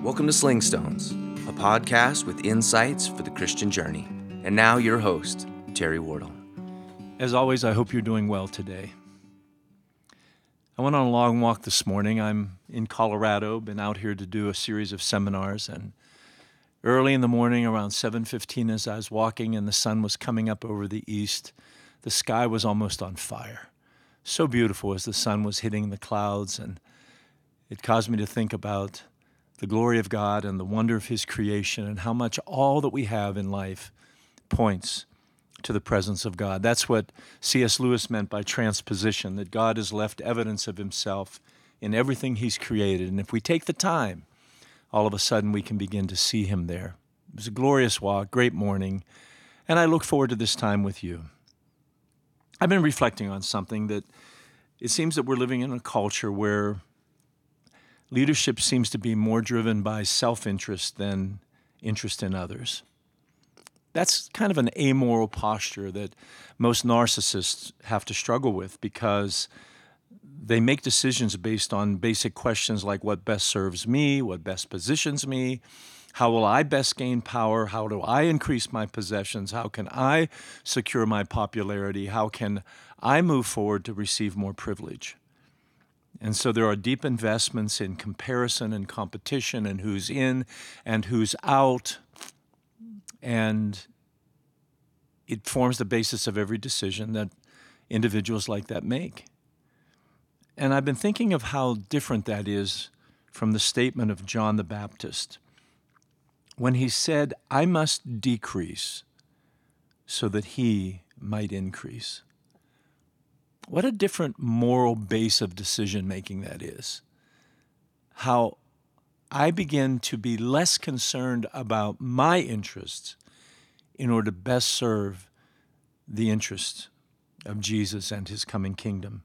Welcome to Sling Stones, a podcast with insights for the Christian journey. And now your host, Terry Wardle. As always, I hope you're doing well today. I went on a long walk this morning. I'm in Colorado, been out here to do a series of seminars, and early in the morning, around 7:15, as I was walking and the sun was coming up over the east, the sky was almost on fire. So beautiful as the sun was hitting the clouds, and it caused me to think about the glory of God and the wonder of His creation and how much all that we have in life points to the presence of God. That's what C.S. Lewis meant by transposition, that God has left evidence of Himself in everything He's created. And if we take the time, all of a sudden we can begin to see Him there. It was a glorious walk, great morning, and I look forward to this time with you. I've been reflecting on something that it seems that we're living in a culture where leadership seems to be more driven by self-interest than interest in others. That's kind of an amoral posture that most narcissists have to struggle with because they make decisions based on basic questions like what best serves me, what best positions me, how will I best gain power, how do I increase my possessions, how can I secure my popularity, how can I move forward to receive more privilege. And so there are deep investments in comparison and competition and who's in and who's out. And it forms the basis of every decision that individuals like that make. And I've been thinking of how different that is from the statement of John the Baptist when he said, "I must decrease so that He might increase." What a different moral base of decision-making that is. How I begin to be less concerned about my interests in order to best serve the interests of Jesus and His coming kingdom.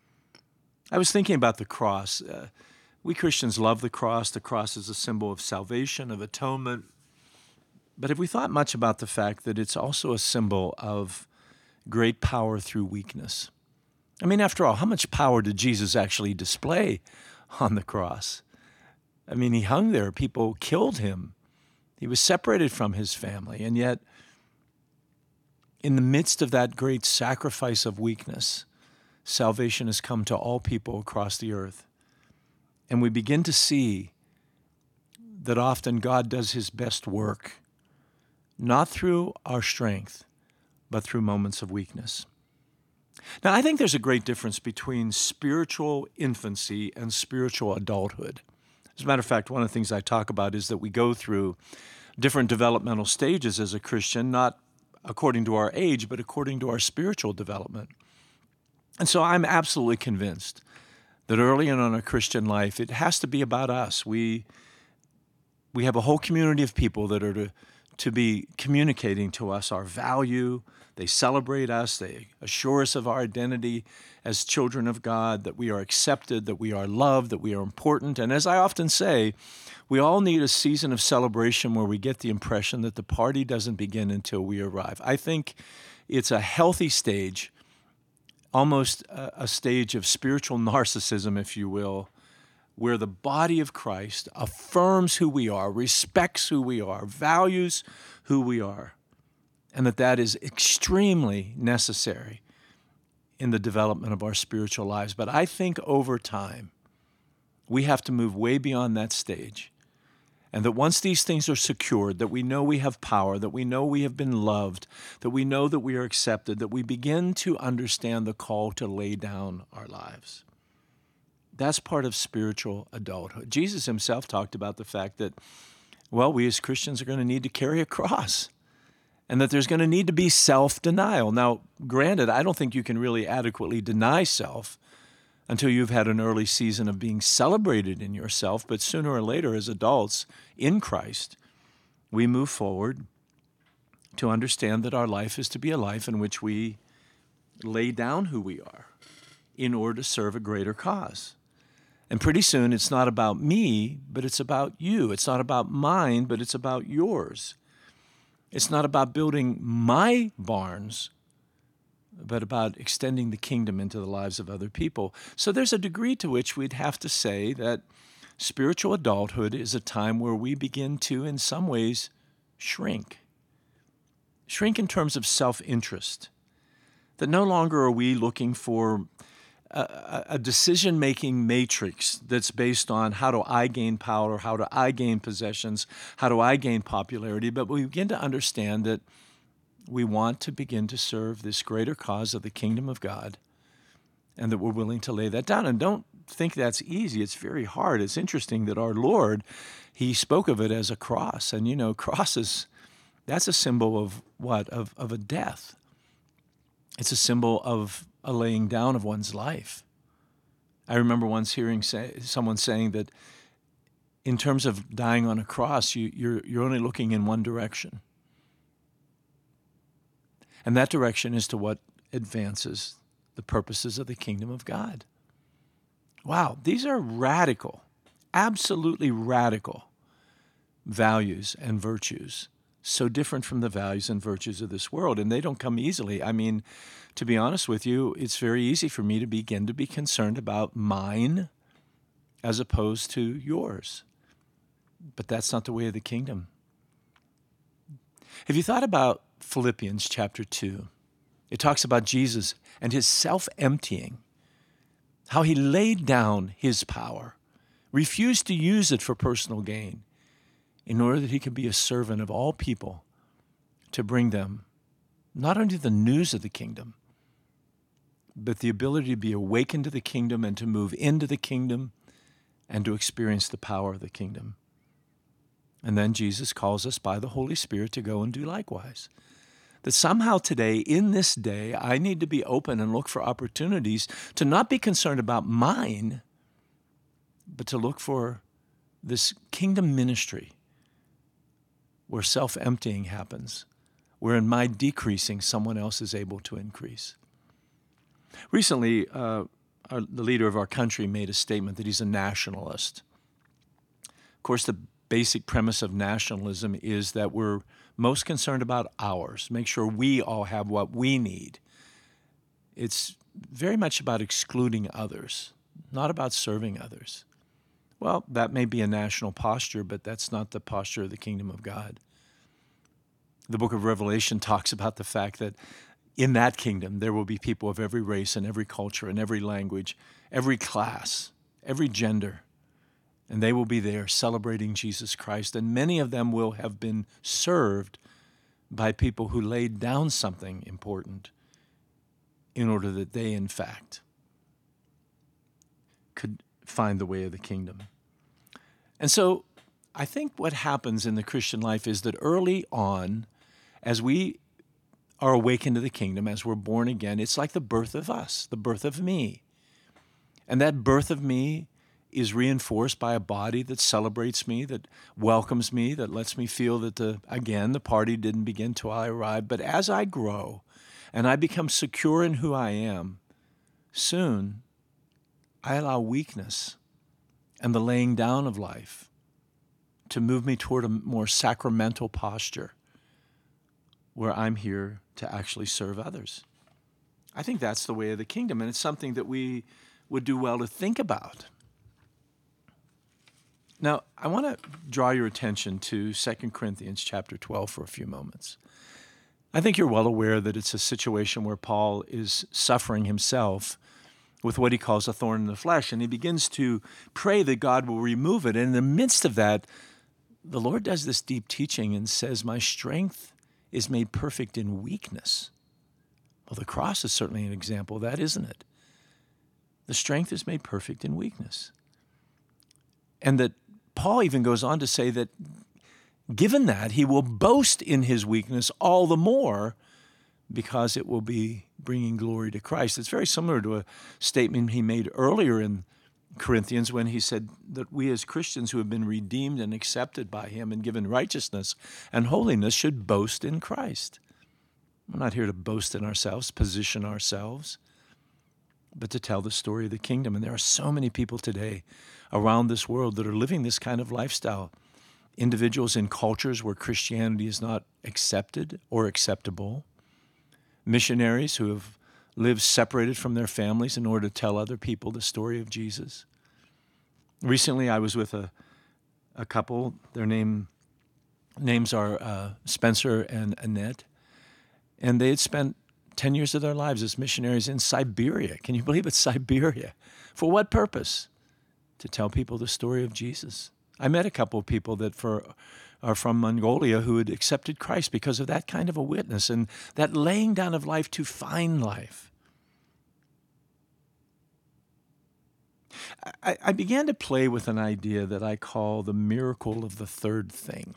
I was thinking about the cross. We Christians love the cross. The cross is a symbol of salvation, of atonement. But have we thought much about the fact that it's also a symbol of great power through weakness? I mean, after all, how much power did Jesus actually display on the cross? I mean, He hung there. People killed Him. He was separated from His family. And yet, in the midst of that great sacrifice of weakness, salvation has come to all people across the earth. And we begin to see that often God does His best work, not through our strength, but through moments of weakness. Now, I think there's a great difference between spiritual infancy and spiritual adulthood. As a matter of fact, one of the things I talk about is that we go through different developmental stages as a Christian, not according to our age, but according to our spiritual development. And so I'm absolutely convinced that early on in our Christian life, it has to be about us. We have a whole community of people that are to be communicating to us our value. They celebrate us. They assure us of our identity as children of God, that we are accepted, that we are loved, that we are important. And as I often say, we all need a season of celebration where we get the impression that the party doesn't begin until we arrive. I think it's a healthy stage, almost a stage of spiritual narcissism, if you will, where the body of Christ affirms who we are, respects who we are, values who we are, and that is extremely necessary in the development of our spiritual lives. But I think over time, we have to move way beyond that stage. And that once these things are secured, that we know we have power, that we know we have been loved, that we know that we are accepted, that we begin to understand the call to lay down our lives. That's part of spiritual adulthood. Jesus Himself talked about the fact that, well, we as Christians are going to need to carry a cross and that there's going to need to be self-denial. Now, granted, I don't think you can really adequately deny self until you've had an early season of being celebrated in yourself, but sooner or later as adults in Christ, we move forward to understand that our life is to be a life in which we lay down who we are in order to serve a greater cause. And pretty soon it's not about me, but it's about you. It's not about mine, but it's about yours. It's not about building my barns, but about extending the kingdom into the lives of other people. So there's a degree to which we'd have to say that spiritual adulthood is a time where we begin to, in some ways, shrink. Shrink in terms of self-interest. That no longer are we looking for a decision-making matrix that's based on how do I gain power, how do I gain possessions, how do I gain popularity, but we begin to understand that we want to begin to serve this greater cause of the kingdom of God, and that we're willing to lay that down. And don't think that's easy. It's very hard. It's interesting that our Lord, he spoke of it as a cross. And you know, crosses, that's a symbol of what? Of a death. It's a symbol of a laying down of one's life. I remember once hearing someone saying that in terms of dying on a cross, you're only looking in one direction. And that direction is to what advances the purposes of the kingdom of God. Wow, these are radical, absolutely radical values and virtues, so different from the values and virtues of this world, and they don't come easily. I mean, to be honest with you, it's very easy for me to begin to be concerned about mine as opposed to yours. But that's not the way of the kingdom. Have you thought about Philippians chapter 2? It talks about Jesus and his self-emptying, how he laid down his power, refused to use it for personal gain, in order that he could be a servant of all people to bring them not only the news of the kingdom, but the ability to be awakened to the kingdom and to move into the kingdom and to experience the power of the kingdom. And then Jesus calls us by the Holy Spirit to go and do likewise. That somehow today, in this day, I need to be open and look for opportunities to not be concerned about mine, but to look for this kingdom ministry where self-emptying happens, where in my decreasing, someone else is able to increase. Recently, the leader of our country made a statement that he's a nationalist. Of course, the basic premise of nationalism is that we're most concerned about ours, make sure we all have what we need. It's very much about excluding others, not about serving others. Well, that may be a national posture, but that's not the posture of the kingdom of God. The book of Revelation talks about the fact that in that kingdom, there will be people of every race and every culture and every language, every class, every gender, and they will be there celebrating Jesus Christ. And many of them will have been served by people who laid down something important in order that they, in fact, could find the way of the kingdom. And so I think what happens in the Christian life is that early on, as we are awakened to the kingdom, as we're born again, it's like the birth of us, the birth of me. And that birth of me is reinforced by a body that celebrates me, that welcomes me, that lets me feel that, the party didn't begin till I arrived. But as I grow and I become secure in who I am, soon I allow weakness and the laying down of life to move me toward a more sacramental posture where I'm here to actually serve others. I think that's the way of the kingdom, and it's something that we would do well to think about. Now, I want to draw your attention to 2 Corinthians chapter 12 for a few moments. I think you're well aware that it's a situation where Paul is suffering himself with what he calls a thorn in the flesh, and he begins to pray that God will remove it. And in the midst of that, the Lord does this deep teaching and says, my strength is made perfect in weakness. Well, the cross is certainly an example of that, isn't it? The strength is made perfect in weakness. And that Paul even goes on to say that given that, he will boast in his weakness all the more because it will be bringing glory to Christ. It's very similar to a statement he made earlier in Corinthians when he said that we as Christians who have been redeemed and accepted by him and given righteousness and holiness should boast in Christ. We're not here to boast in ourselves, position ourselves, but to tell the story of the kingdom. And there are so many people today around this world that are living this kind of lifestyle. Individuals in cultures where Christianity is not accepted or acceptable. Missionaries who have lived separated from their families in order to tell other people the story of Jesus. Recently, I was with a couple. Their names are Spencer and Annette, and they had spent 10 years of their lives as missionaries in Siberia. Can you believe it's Siberia? For what purpose? To tell people the story of Jesus. I met a couple of people that are from Mongolia who had accepted Christ because of that kind of a witness and that laying down of life to find life. I began to play with an idea that I call the miracle of the third thing.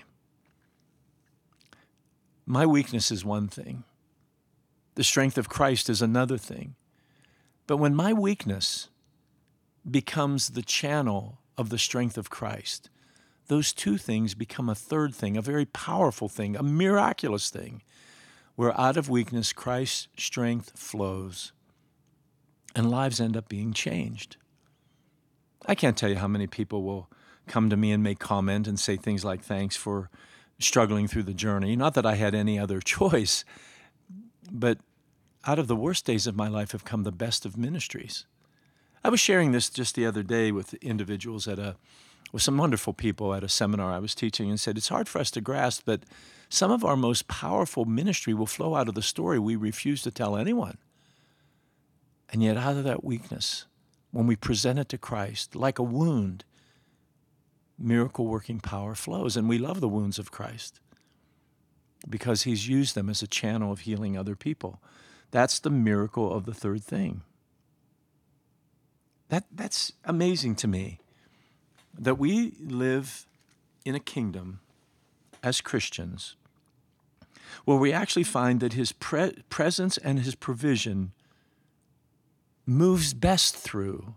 My weakness is one thing. The strength of Christ is another thing. But when my weakness becomes the channel of the strength of Christ, those two things become a third thing, a very powerful thing, a miraculous thing, where out of weakness, Christ's strength flows, and lives end up being changed. I can't tell you how many people will come to me and make comment and say things like, thanks for struggling through the journey. Not that I had any other choice, but out of the worst days of my life have come the best of ministries. I was sharing this just the other day with individuals with some wonderful people at a seminar I was teaching, and said, it's hard for us to grasp, but some of our most powerful ministry will flow out of the story we refuse to tell anyone. And yet out of that weakness, when we present it to Christ, like a wound, miracle-working power flows. And we love the wounds of Christ because he's used them as a channel of healing other people. That's the miracle of the third thing. That's amazing to me, that we live in a kingdom as Christians where we actually find that his presence and his provision moves best through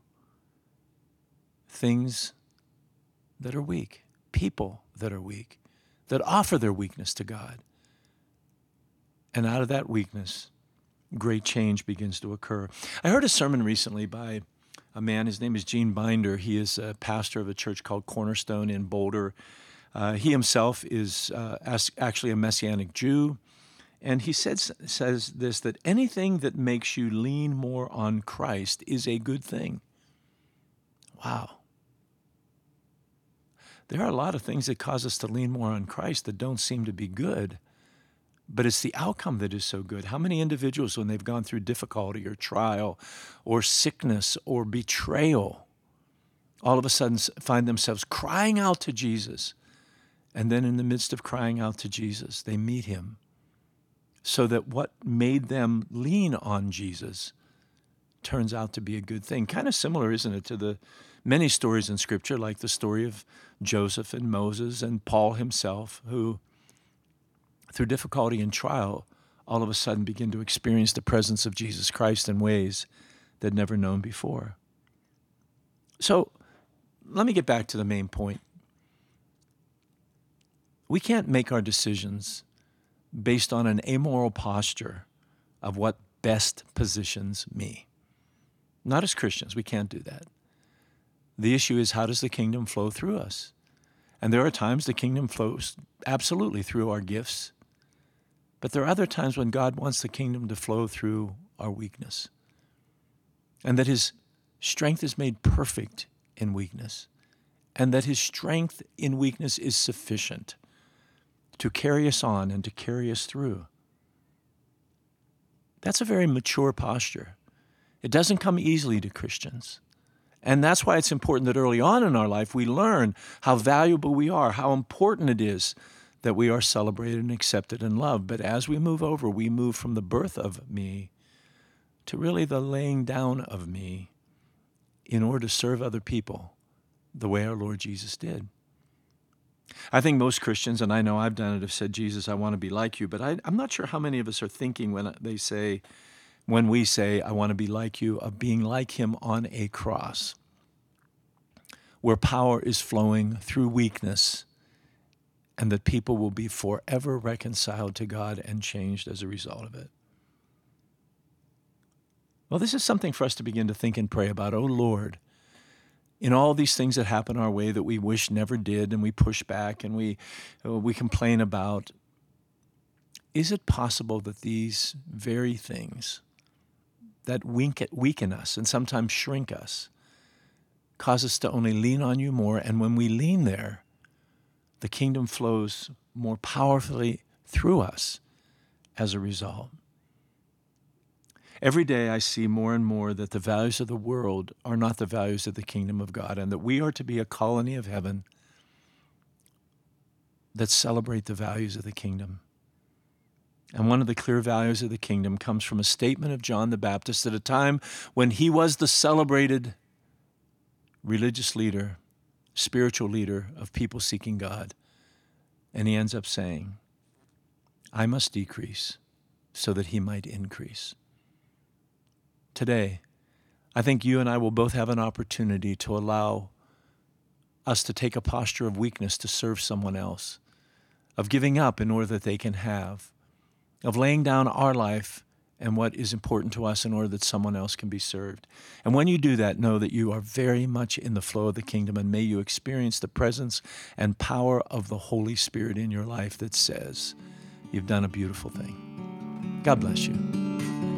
things that are weak, people that are weak, that offer their weakness to God. And out of that weakness, great change begins to occur. I heard a sermon recently by a man, his name is Gene Binder. He is a pastor of a church called Cornerstone in Boulder. He himself is actually a Messianic Jew. And he says this, that anything that makes you lean more on Christ is a good thing. Wow. There are a lot of things that cause us to lean more on Christ that don't seem to be good, but it's the outcome that is so good. How many individuals, when they've gone through difficulty or trial or sickness or betrayal, all of a sudden find themselves crying out to Jesus, and then in the midst of crying out to Jesus, they meet him, so that what made them lean on Jesus turns out to be a good thing. Kind of similar, isn't it, to the many stories in Scripture, like the story of Joseph and Moses and Paul himself, who, through difficulty and trial, all of a sudden begin to experience the presence of Jesus Christ in ways they'd never known before. So let me get back to the main point. We can't make our decisions based on an amoral posture of what best positions me. Not as Christians, we can't do that. The issue is, how does the kingdom flow through us? And there are times the kingdom flows absolutely through our gifts, but there are other times when God wants the kingdom to flow through our weakness, and that his strength is made perfect in weakness, and that his strength in weakness is sufficient to carry us on and to carry us through. That's a very mature posture. It doesn't come easily to Christians. And that's why it's important that early on in our life we learn how valuable we are, how important it is that we are celebrated and accepted and loved. But as we move from the birth of me to really the laying down of me in order to serve other people the way our Lord Jesus did. I think most Christians, and I know I've done it, have said, Jesus, I want to be like you. But I'm not sure how many of us are thinking when we say, I want to be like you, of being like him on a cross, where power is flowing through weakness, and that people will be forever reconciled to God and changed as a result of it. Well, this is something for us to begin to think and pray about. Oh, Lord, in all these things that happen our way that we wish never did, and we push back and we complain about, is it possible that these very things that weaken us and sometimes shrink us cause us to only lean on you more. And when we lean there, the kingdom flows more powerfully through us as a result. Every day I see more and more that the values of the world are not the values of the kingdom of God, and that we are to be a colony of heaven that celebrate the values of the kingdom. And one of the clear values of the kingdom comes from a statement of John the Baptist at a time when he was the celebrated religious leader, spiritual leader of people seeking God. And he ends up saying, I must decrease so that he might increase. Today, I think you and I will both have an opportunity to allow us to take a posture of weakness to serve someone else, of giving up in order that they can have, of laying down our life and what is important to us in order that someone else can be served. And when you do that, know that you are very much in the flow of the kingdom, and may you experience the presence and power of the Holy Spirit in your life that says, you've done a beautiful thing. God bless you.